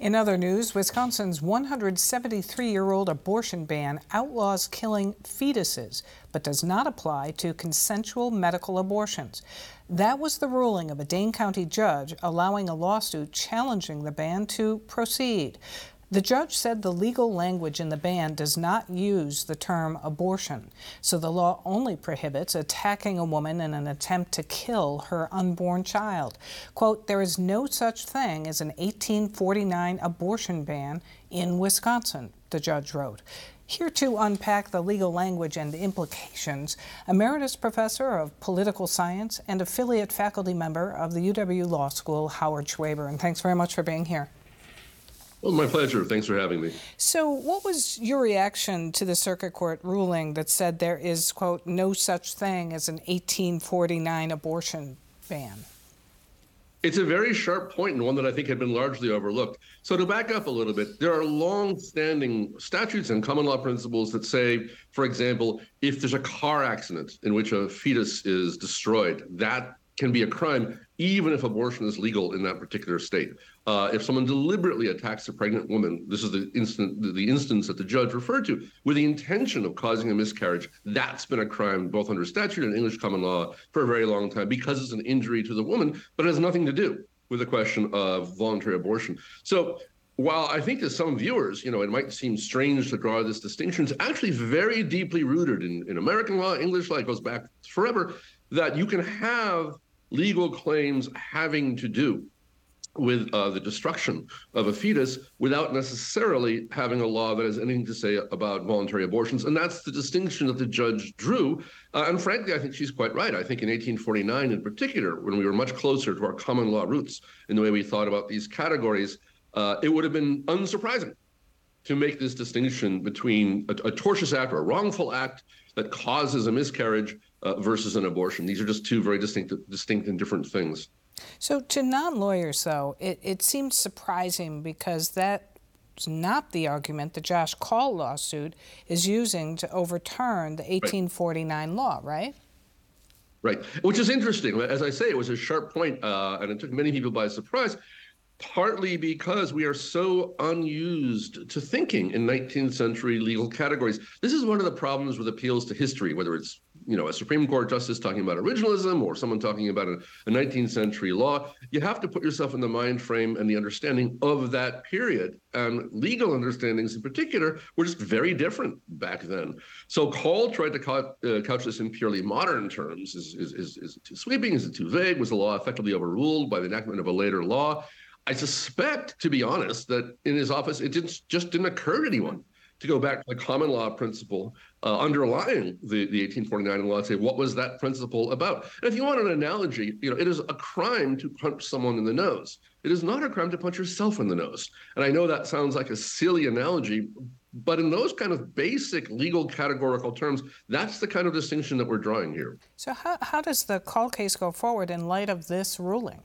In other news, Wisconsin's 173-year-old abortion ban outlaws killing fetuses, but does not apply to consensual medical abortions. That was the ruling of a Dane County judge allowing a lawsuit challenging the ban to proceed. The judge said the legal language in the ban does not use the term abortion, so the law only prohibits attacking a woman in an attempt to kill her unborn child. Quote, "There is no such thing as an 1849 abortion ban in Wisconsin," the judge wrote. Here to unpack the legal language and implications, Emeritus Professor of Political Science and affiliate faculty member of the UW Law School, Howard Schwaber. And thanks very much for being here. Well, my pleasure. Thanks for having me. So what was your reaction to the circuit court ruling that said there is, quote, "no such thing as an 1849 abortion ban"? It's a very sharp point and one that I think had been largely overlooked. So to back up a little bit, there are long-standing statutes and common law principles that say, for example, if there's a car accident in which a fetus is destroyed, that can be a crime, even if abortion is legal in that particular state. If someone deliberately attacks a pregnant woman, this is the instance that the judge referred to, with the intention of causing a miscarriage, that's been a crime both under statute and English common law for a very long time because it's an injury to the woman, but it has nothing to do with the question of voluntary abortion. So while I think to some viewers, it might seem strange to draw this distinction, it's actually very deeply rooted in American law, English law, it goes back forever, that you can have legal claims having to do with the destruction of a fetus without necessarily having a law that has anything to say about voluntary abortions. And that's the distinction that the judge drew. And frankly, I think she's quite right. I think in 1849 in particular, when we were much closer to our common law roots in the way we thought about these categories, it would have been unsurprising to make this distinction between a tortious act or a wrongful act that causes a miscarriage versus an abortion. These are just two very distinct and different things. So to non-lawyers, though, it seems surprising because that's not the argument the Josh Kaul lawsuit is using to overturn the 1849 law, right? Right, which is interesting. As I say, it was a sharp point, and it took many people by surprise, partly because we are so unused to thinking in 19th century legal categories. This is one of the problems with appeals to history, whether it's a Supreme Court justice talking about originalism or someone talking about a 19th century law. You have to put yourself in the mind frame and the understanding of that period. And legal understandings in particular were just very different back then. So Kaul tried to couch this in purely modern terms. Is it too sweeping? Is it too vague? Was the law effectively overruled by the enactment of a later law? I suspect, to be honest, that in his office, it just didn't occur to anyone to go back to the common law principle underlying the 1849 law and say, what was that principle about? And if you want an analogy, it is a crime to punch someone in the nose. It is not a crime to punch yourself in the nose. And I know that sounds like a silly analogy, but in those kind of basic legal categorical terms, that's the kind of distinction that we're drawing here. So how does the Kaul case go forward in light of this ruling?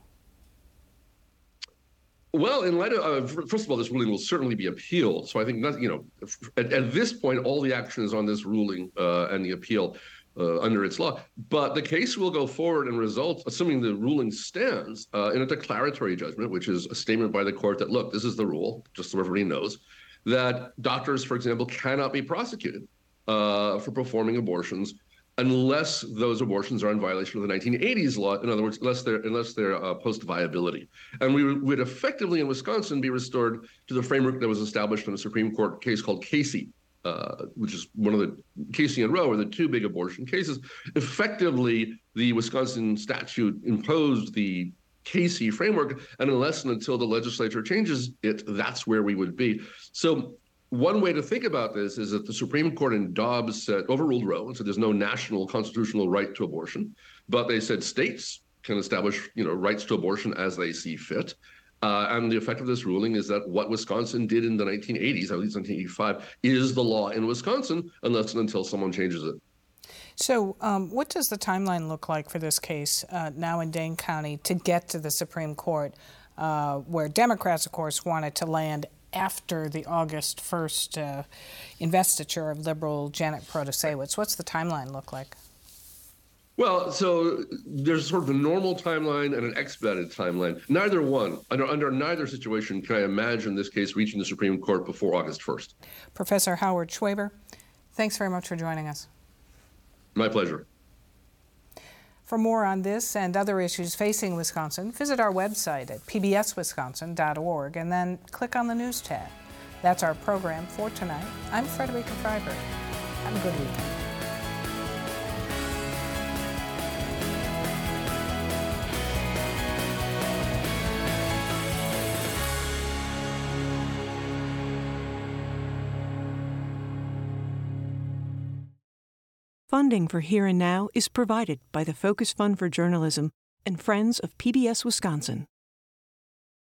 Well, in light of, first of all, this ruling will certainly be appealed. So I think that, at this point, all the action is on this ruling and the appeal under its law. But the case will go forward and result, assuming the ruling stands, in a declaratory judgment, which is a statement by the court that, look, this is the rule, just so everybody knows, that doctors, for example, cannot be prosecuted for performing abortions unless those abortions are in violation of the 1980s law. In other words, unless they're post-viability. And we would effectively in Wisconsin be restored to the framework that was established in a Supreme Court case called Casey, which is one of the, Casey and Roe are the two big abortion cases. Effectively, the Wisconsin statute imposed the Casey framework, and unless and until the legislature changes it, that's where we would be. So one way to think about this is that the Supreme Court in Dobbs said, overruled Roe and said there's no national constitutional right to abortion, but they said states can establish, rights to abortion as they see fit. And the effect of this ruling is that what Wisconsin did in the 1980s, at least 1985, is the law in Wisconsin unless and until someone changes it. So what does the timeline look like for this case now in Dane County to get to the Supreme Court, where Democrats, of course, wanted to land after the August 1st investiture of liberal Janet Protasiewicz? What's the timeline look like? Well, so there's sort of a normal timeline and an expedited timeline. Neither one, under neither situation, can I imagine this case reaching the Supreme Court before August 1st. Professor Howard Schwaber, thanks very much for joining us. My pleasure. For more on this and other issues facing Wisconsin, visit our website at pbswisconsin.org and then click on the News tab. That's our program for tonight. I'm Frederica Freiberg. Have a good weekend. Funding for Here and Now is provided by the Focus Fund for Journalism and Friends of PBS Wisconsin.